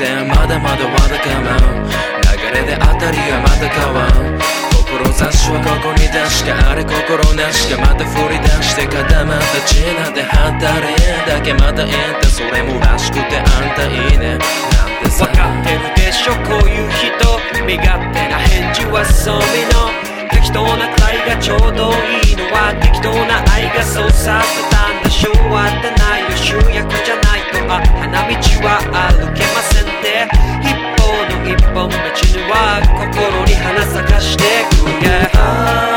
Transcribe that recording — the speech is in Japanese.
ってまだまだわだかまう流れであたりがまた変わる志はここに確かあれ心なしかまた振り出して固まった血なんて働いだけまたいいんだそれもらしくてあんたいいねなんてさ分かってるでしょこういう人身勝手な返事はそうみの適当なくらいがちょうどいいのは適当な愛がそうさせたんだ昭和ってないよ集約じゃないと花道は歩けませんって一方の一本道には心に花咲かしてく、yeah